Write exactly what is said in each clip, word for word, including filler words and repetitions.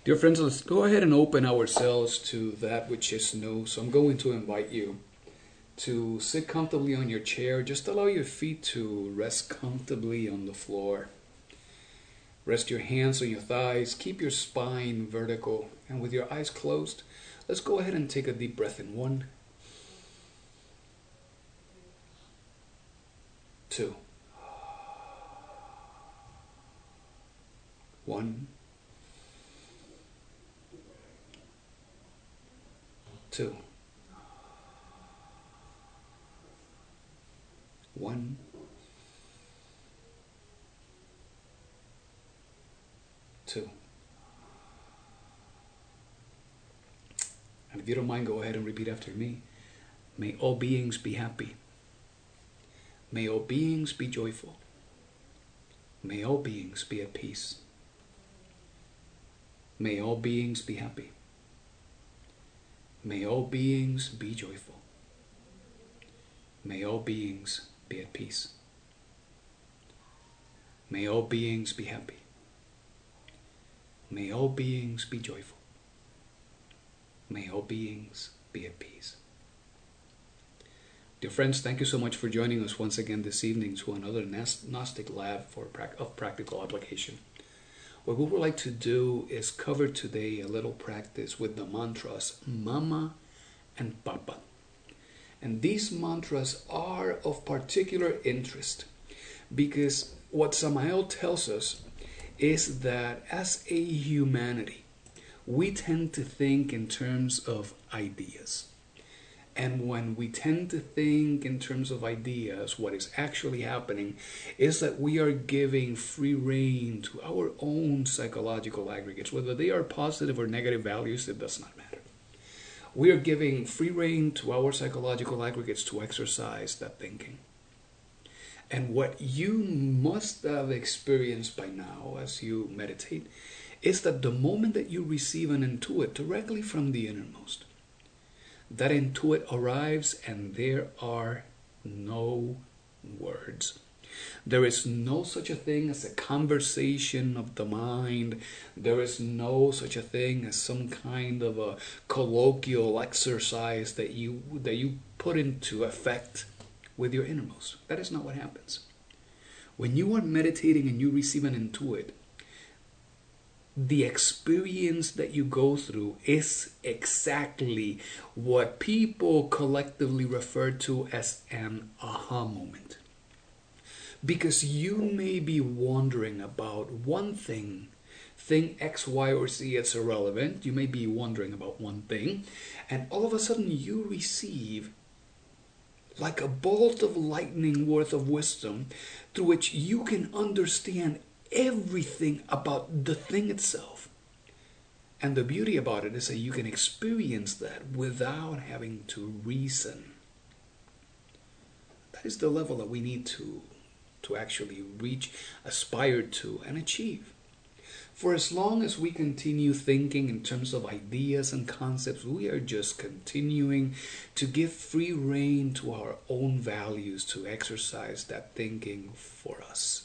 Dear friends, let's go ahead and open ourselves to that which is new. So I'm going to invite you to sit comfortably on your chair. Just allow your feet to rest comfortably on the floor. Rest your hands on your thighs. Keep your spine vertical. And with your eyes closed, let's go ahead and take a deep breath in. One, two. One, two. One, two. And if you don't mind, go ahead and repeat after me. May all beings be happy. May all beings be joyful. May all beings be at peace. May all beings be happy. May all beings be joyful. May all beings be at peace. May all beings be happy. May all beings be joyful. May all beings be at peace. Dear friends, thank you so much for joining us once again this evening to another Gnostic Lab for of practical application. What we would like to do is cover today a little practice with the mantras Mama and Papa. And these mantras are of particular interest because what Samael tells us is that as a humanity, we tend to think in terms of ideas. And when we tend to think in terms of ideas, what is actually happening is that we are giving free rein to our own psychological aggregates. Whether they are positive or negative values, it does not matter. We are giving free rein to our psychological aggregates to exercise that thinking. And what you must have experienced by now as you meditate is that the moment that you receive an intuit directly from the innermost, that intuit arrives and there are no words. There is no such a thing as a conversation of the mind. There is no such a thing as some kind of a colloquial exercise that you that you put into effect with your innermost. That is not what happens. When you are meditating and you receive an intuit, the experience that you go through is exactly what people collectively refer to as an aha moment. Because you may be wondering about one thing, thing X, Y, or Z is irrelevant. You may be wondering about one thing, and all of a sudden you receive like a bolt of lightning worth of wisdom through which you can understand everything about the thing itself. And the beauty about it is that you can experience that without having to reason. That is the level that we need to, to actually reach, aspire to, and achieve. For as long as we continue thinking in terms of ideas and concepts, we are just continuing to give free rein to our own values to exercise that thinking for us.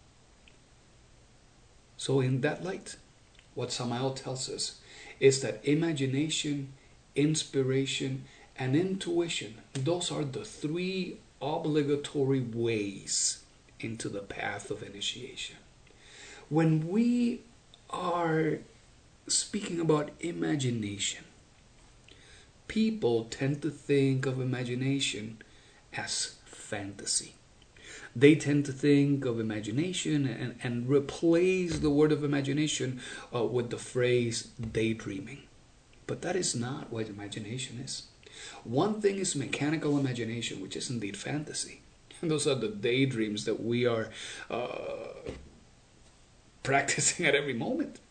So in that light, what Samael tells us is that imagination, inspiration, and intuition, those are the three obligatory ways into the path of initiation. When we are speaking about imagination, people tend to think of imagination as fantasy. They tend to think of imagination and, and replace the word of imagination uh, with the phrase daydreaming. But that is not what imagination is. One thing is mechanical imagination, which is indeed fantasy. And those are the daydreams that we are uh, practicing at every moment.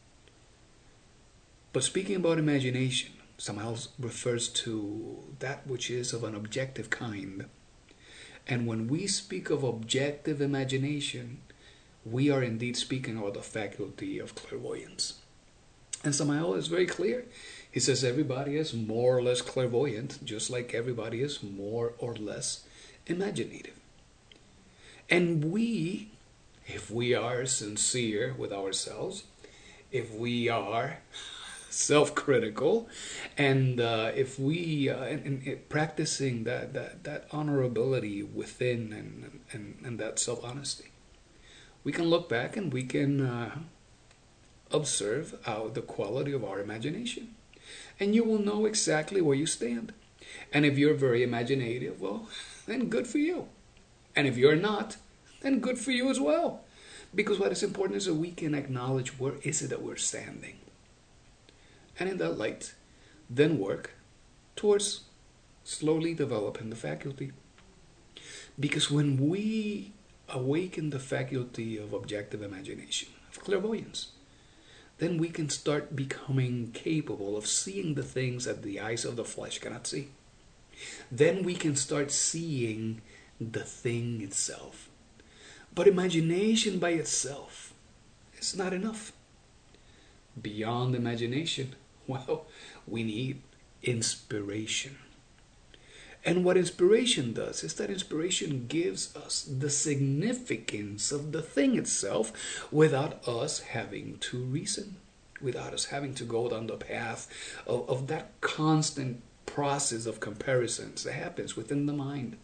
But speaking about imagination, somehow refers to that which is of an objective kind. And when we speak of objective imagination, we are indeed speaking about the faculty of clairvoyance. And Samael is very clear. He says everybody is more or less clairvoyant, just like everybody is more or less imaginative. And we, if we are sincere with ourselves, if we are self-critical, and uh, if we uh, and, and, and practicing that, that that honorability within, and and, and that self-honesty, we can look back and we can uh, observe our, the quality of our imagination, and you will know exactly where you stand. And if you're very imaginative, well, then good for you. And if you're not, then good for you as well. Because what is important is that we can acknowledge where is it that we're standing. And in that light, then work towards slowly developing the faculty. Because when we awaken the faculty of objective imagination, of clairvoyance, then we can start becoming capable of seeing the things that the eyes of the flesh cannot see. Then we can start seeing the thing itself. But imagination by itself is not enough. Beyond imagination, well, we need inspiration. And what inspiration does is that inspiration gives us the significance of the thing itself without us having to reason, without us having to go down the path of, of that constant process of comparisons that happens within the mind.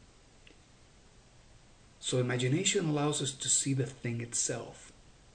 So imagination allows us to see the thing itself.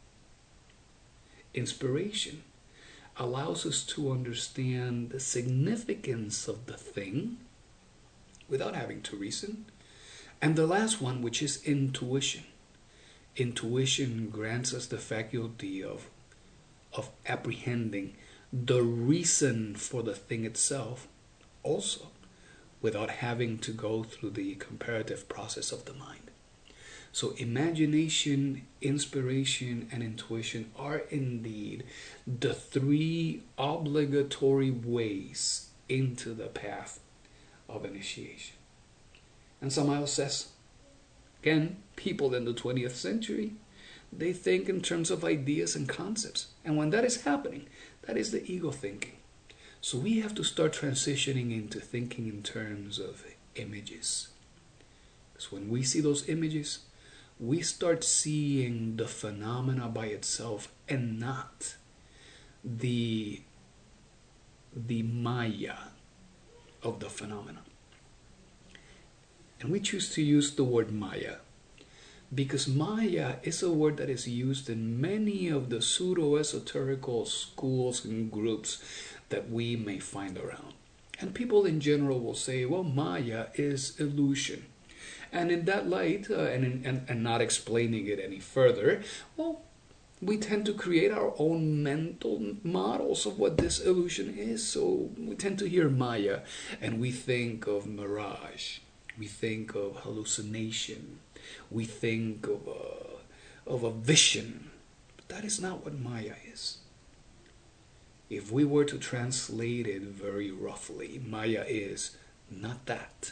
Inspiration allows us to understand the significance of the thing without having to reason. And the last one, which is intuition. Intuition grants us the faculty of, of apprehending the reason for the thing itself, also without having to go through the comparative process of the mind. So imagination, inspiration, and intuition are indeed the three obligatory ways into the path of initiation. And Samael says, again, people in the twentieth century, they think in terms of ideas and concepts. And when that is happening, that is the ego thinking. So we have to start transitioning into thinking in terms of images. Because when we see those images, we start seeing the phenomena by itself and not the, the Maya of the phenomena. And we choose to use the word Maya because Maya is a word that is used in many of the pseudo-esoterical schools and groups that we may find around. And people in general will say, well, Maya is illusion. And in that light, uh, and, and, and not explaining it any further, well, we tend to create our own mental models of what this illusion is. So we tend to hear Maya and we think of mirage. We think of hallucination. We think of a, of a vision. But that is not what Maya is. If we were to translate it very roughly, Maya is not that.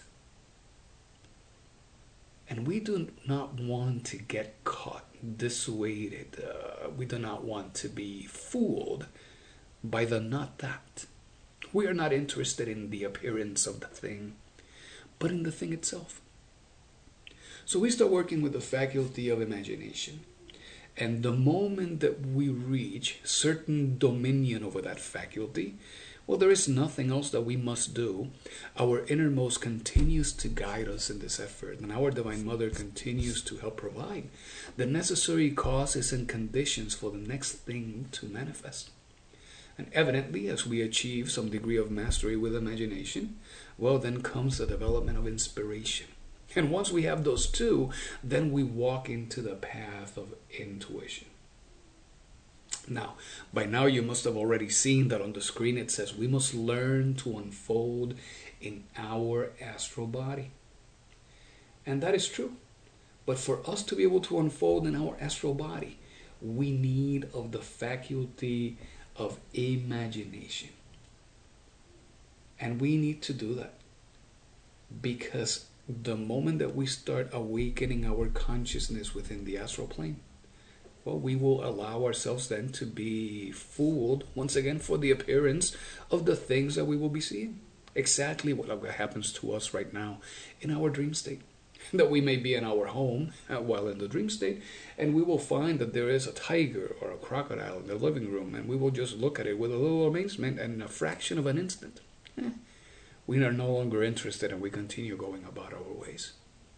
And we do not want to get caught, dissuaded. Uh, we do not want to be fooled by the not that. We are not interested in the appearance of the thing, but in the thing itself. So we start working with the faculty of imagination. And the moment that we reach certain dominion over that faculty, well, there is nothing else that we must do. Our innermost continues to guide us in this effort, and our Divine Mother continues to help provide the necessary causes and conditions for the next thing to manifest. And evidently, as we achieve some degree of mastery with imagination, well, then comes the development of inspiration. And once we have those two, then we walk into the path of intuition. Now, by now you must have already seen that on the screen it says we must learn to unfold in our astral body. And that is true. But for us to be able to unfold in our astral body, we need of the faculty of imagination. And we need to do that because the moment that we start awakening our consciousness within the astral plane, well, we will allow ourselves then to be fooled once again for the appearance of the things that we will be seeing. Exactly what happens to us right now in our dream state. that we may be in our home uh, while in the dream state, and we will find that there is a tiger or a crocodile in the living room, and we will just look at it with a little amazement, and in a fraction of an instant, eh, we are no longer interested and we continue going about our ways.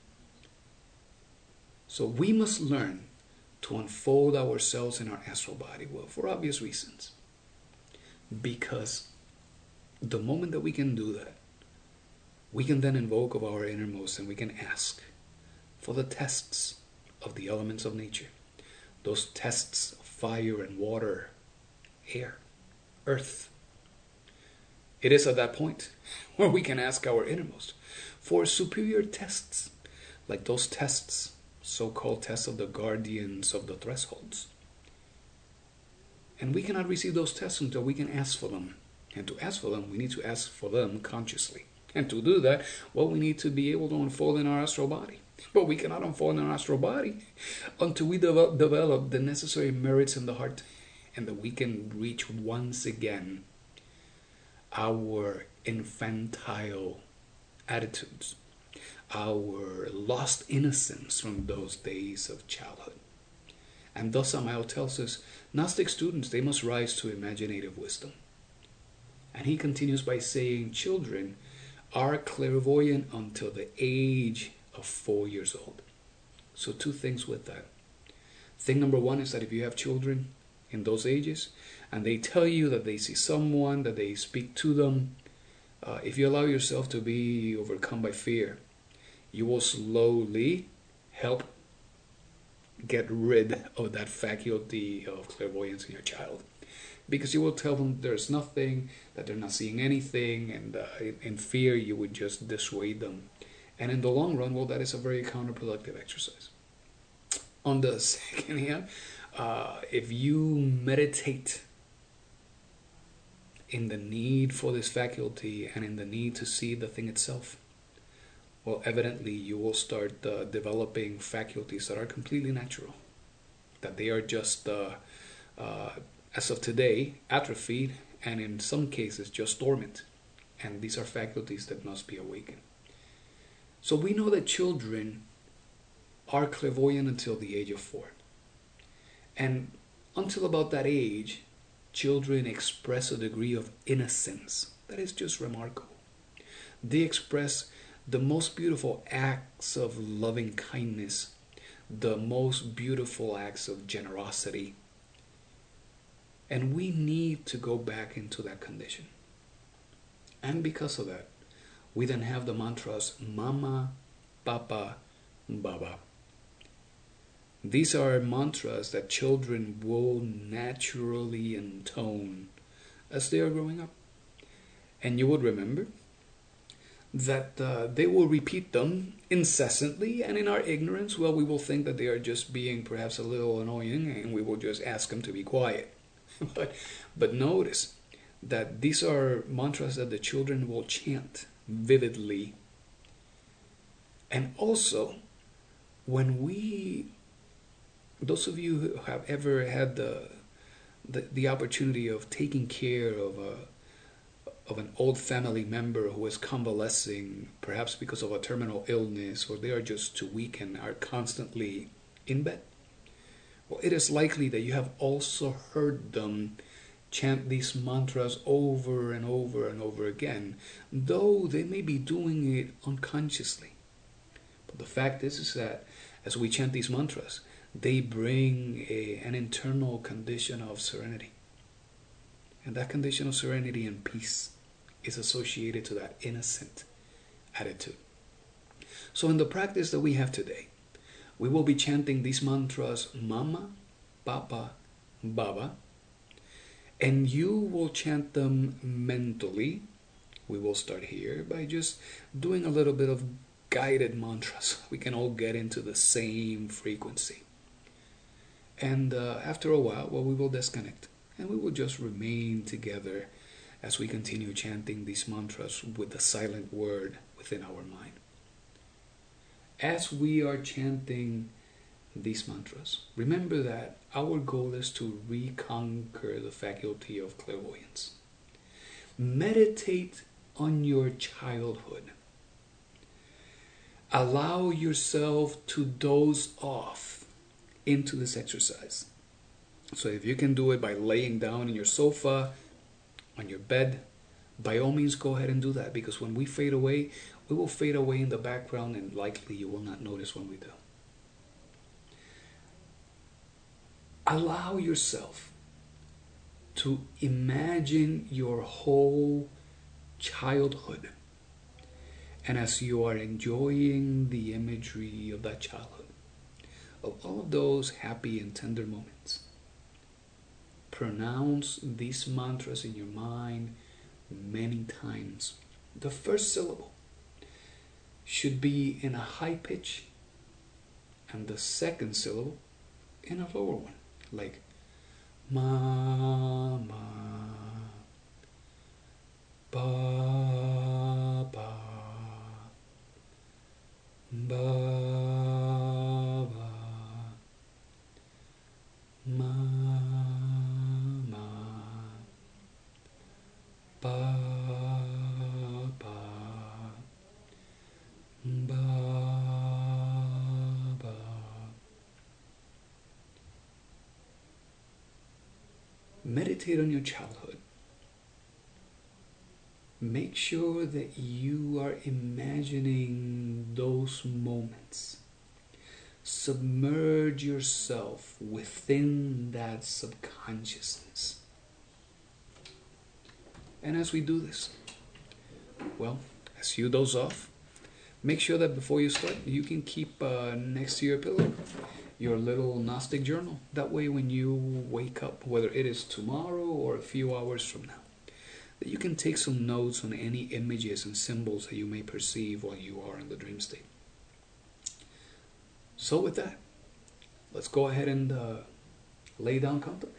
So we must learn to unfold ourselves in our astral body, well, for obvious reasons. Because the moment that we can do that, we can then invoke of our innermost and we can ask for the tests of the elements of nature. Those tests of fire and water, air, earth. It is at that point where we can ask our innermost for superior tests, like those tests, so-called tests of the guardians of the thresholds. And we cannot receive those tests until we can ask for them. And to ask for them, we need to ask for them consciously. And to do that, well, we need to be able to unfold in our astral body. But we cannot unfold in our astral body until we develop, develop the necessary merits in the heart, and that we can reach once again our infantile attitudes, our lost innocence from those days of childhood. And thus Samael tells us, Gnostic students, they must rise to imaginative wisdom. And he continues by saying, children are clairvoyant until the age of four years old. So two things with that. Thing number one is that if you have children in those ages, and they tell you that they see someone, that they speak to them, uh, if you allow yourself to be overcome by fear, you will slowly help get rid of that faculty of clairvoyance in your child. Because you will tell them there's nothing, that they're not seeing anything, and uh, in, in fear you would just dissuade them. And in the long run, well, that is a very counterproductive exercise. On the second hand, uh, if you meditate in the need for this faculty and in the need to see the thing itself, well, evidently you will start uh, developing faculties that are completely natural. That they are just, uh, uh, as of today, atrophied, and in some cases just dormant. And these are faculties that must be awakened. So we know that children are clairvoyant until the age of four. And until about that age, children express a degree of innocence that is just remarkable. They express the most beautiful acts of loving kindness, the most beautiful acts of generosity. And we need to go back into that condition. And because of that, we then have the mantras Mama, Papa, Baba. These are mantras that children will naturally intone as they are growing up. And you would remember that uh, they will repeat them incessantly, and in our ignorance, well, we will think that they are just being perhaps a little annoying, and we will just ask them to be quiet. but, but notice that these are mantras that the children will chant vividly. And also, when we, those of you who have ever had the the, the opportunity of taking care of a of an old family member who is convalescing, perhaps because of a terminal illness, or they are just too weak and are constantly in bed, well, it is likely that you have also heard them chant these mantras over and over and over again, though they may be doing it unconsciously. But the fact is, is that as we chant these mantras, they bring a, an internal condition of serenity. And that condition of serenity and peace is associated to that innocent attitude. So in the practice that we have today, we will be chanting these mantras, Mama, Papa, Baba, and you will chant them mentally. We will start here by just doing a little bit of guided mantras. We can all get into the same frequency. And uh, after a while, well, we will disconnect. And we will just remain together as we continue chanting these mantras with the silent word within our mind. As we are chanting these mantras, remember that our goal is to reconquer the faculty of clairvoyance. Meditate on your childhood. Allow yourself to doze off into this exercise. So if you can do it by laying down in your sofa, on your bed, by all means go ahead and do that, because when we fade away, we will fade away in the background and likely you will not notice when we do. Allow yourself to imagine your whole childhood. And as you are enjoying the imagery of that childhood, of all of those happy and tender moments, pronounce these mantras in your mind many times. The first syllable should be in a high pitch, and the second syllable in a lower one, like Mama, Baba, Baba, Mama, Baba, Baba. Meditate on your childhood. Make sure that you are imagining those moments. Submerge yourself within that subconsciousness. And as we do this, well, as you doze off, make sure that before you start, you can keep uh, next to your pillow your little Gnostic journal. That way when you wake up, whether it is tomorrow or a few hours from now, that you can take some notes on any images and symbols that you may perceive while you are in the dream state. So with that, let's go ahead and uh, lay down comfortably.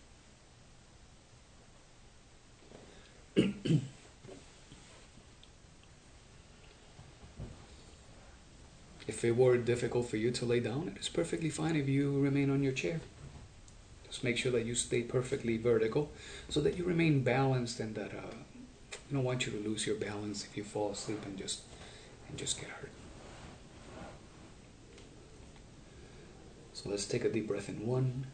If it were difficult for you to lay down, it is perfectly fine if you remain on your chair. Just make sure that you stay perfectly vertical so that you remain balanced, and that uh, I don't want you to lose your balance if you fall asleep and just and just get hurt. So let's take a deep breath in. One,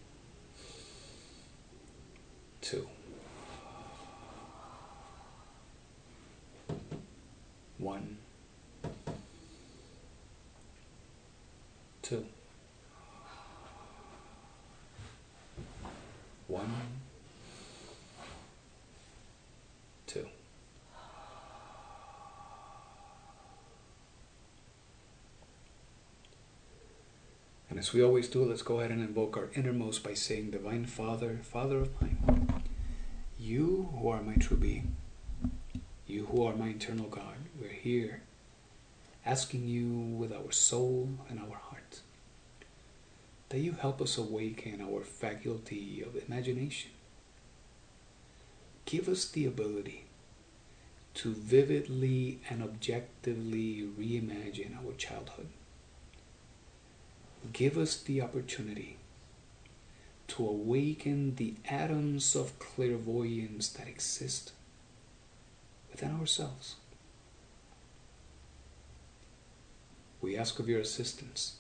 two. One, two. One, two. And as we always do, let's go ahead and invoke our innermost by saying, Divine Father, Father of mine, you who are my true being, you who are my eternal God, we're here asking you with our soul and our heart that you help us awaken our faculty of imagination. Give us the ability to vividly and objectively reimagine our childhood. Give us the opportunity to awaken the atoms of clairvoyance that exist within ourselves. We ask of your assistance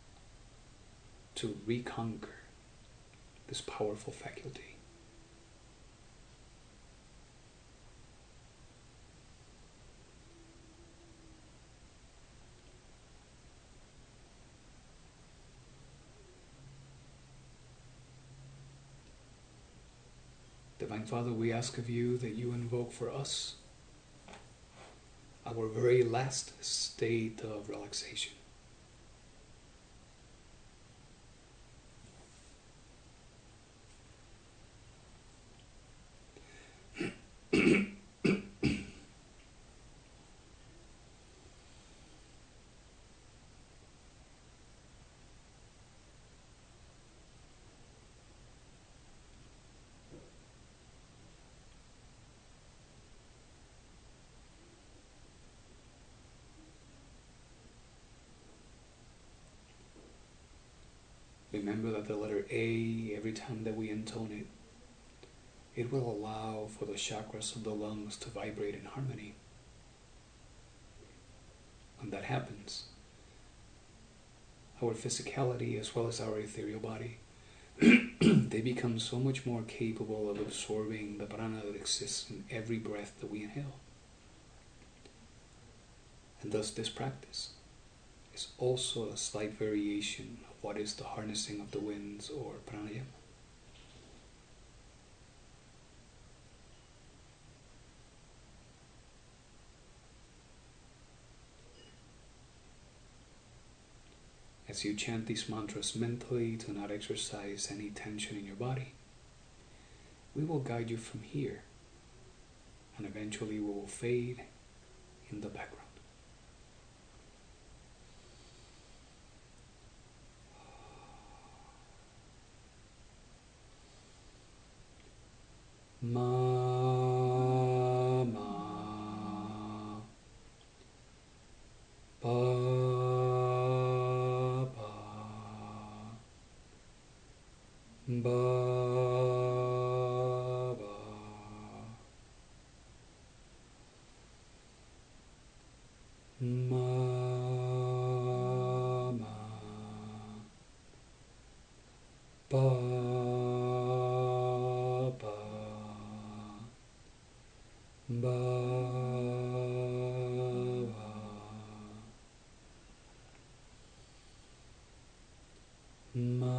to reconquer this powerful faculty. Divine Father, we ask of you that you invoke for us our very last state of relaxation. Remember that the letter A, every time that we intone it, it will allow for the chakras of the lungs to vibrate in harmony. when that happens, our physicality as well as our ethereal body, they become so much more capable of absorbing the prana that exists in every breath that we inhale. And thus this practice is also a slight variation of what is the harnessing of the winds or pranayama. As you chant these mantras mentally to not exercise any tension in your body, we will guide you from here, and eventually we will fade in the background. Ma, ma, pa. Ba, ba. Ma, ma. Ba, ba. Ba, ba. Ma.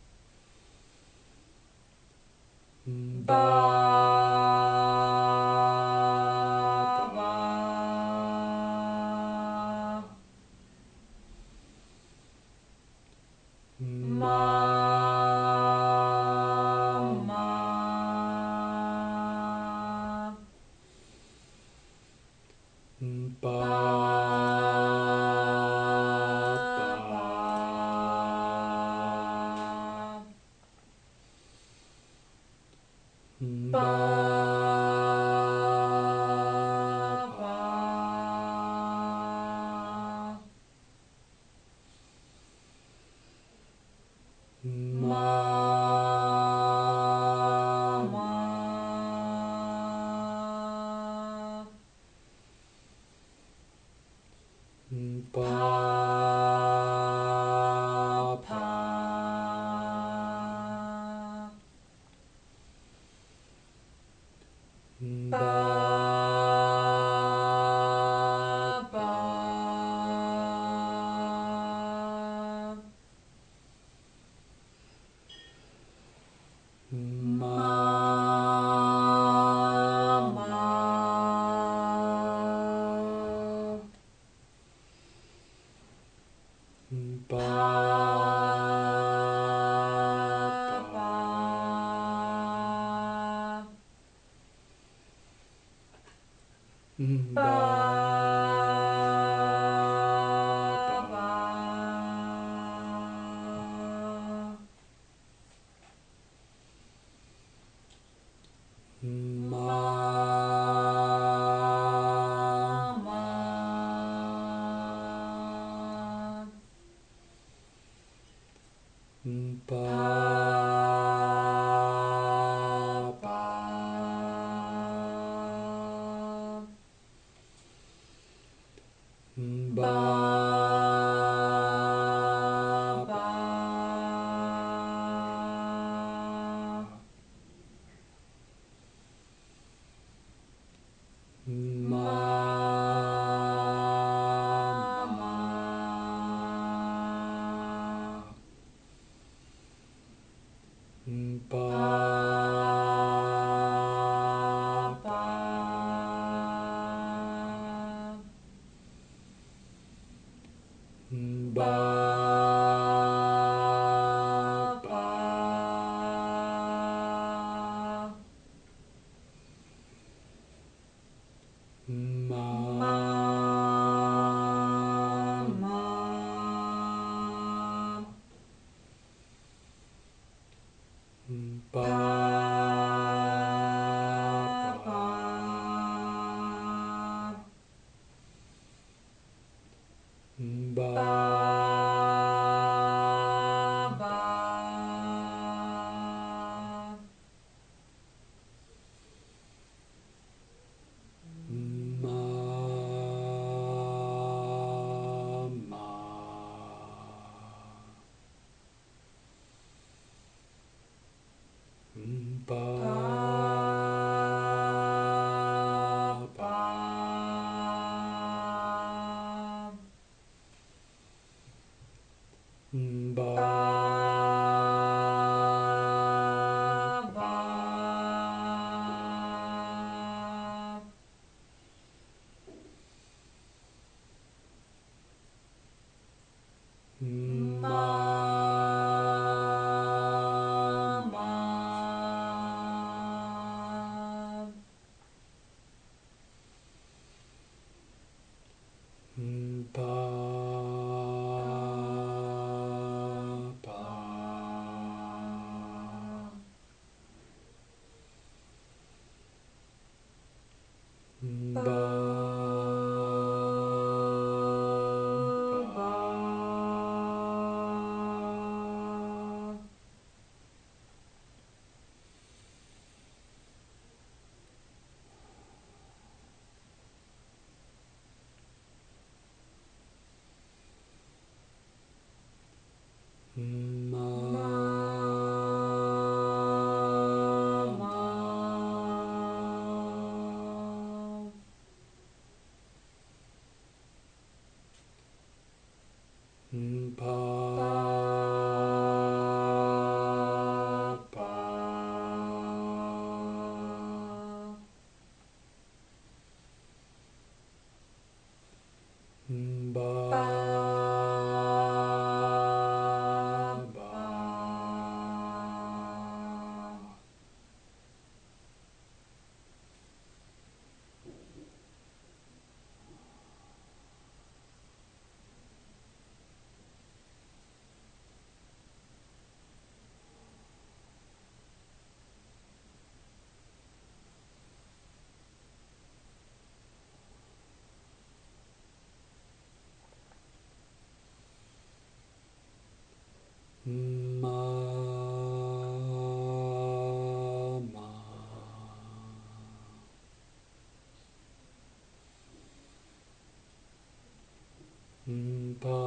Ba ma, ma, ba, ba, ba, ba, ma, ma, ma, ba, pa, ba, ba, ba, ma, ma, ma, ba, pa, pa, ba, ba, ba, ba, ma, ma, ma, ba, pa, ba, pa, ba, ba, ba, ma, ma, ma, ba, pa, pa, ba, ba, ba, ba, ma, ma, ma, ba, pa, ba, pa, ba, ba, ba, ma, ma, ba, pa, pa, ba, pa, ba, ma, ma, ma, ba, ba, pa, ba, ba, ma, ma, ma, ba, pa, ba, pa, ba, pa, ma, ma, pa,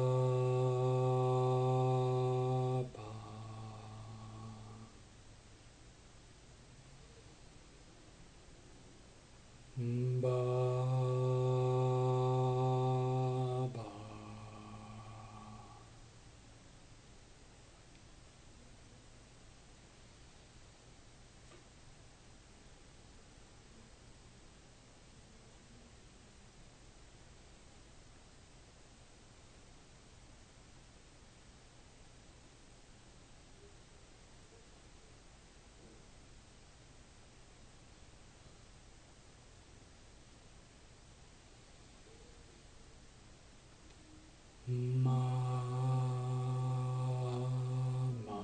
pa, ba, ba, ma, ma,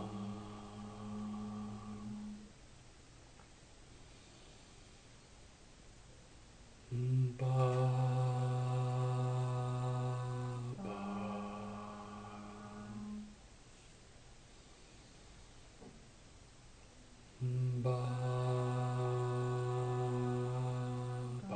ba, ba, ba, ba,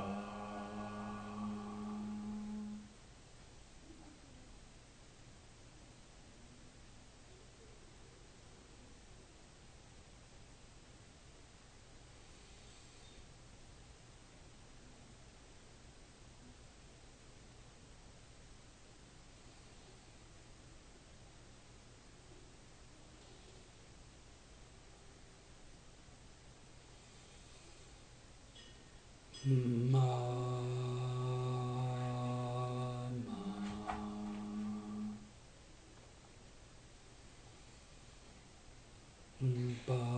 ma, ma, ba.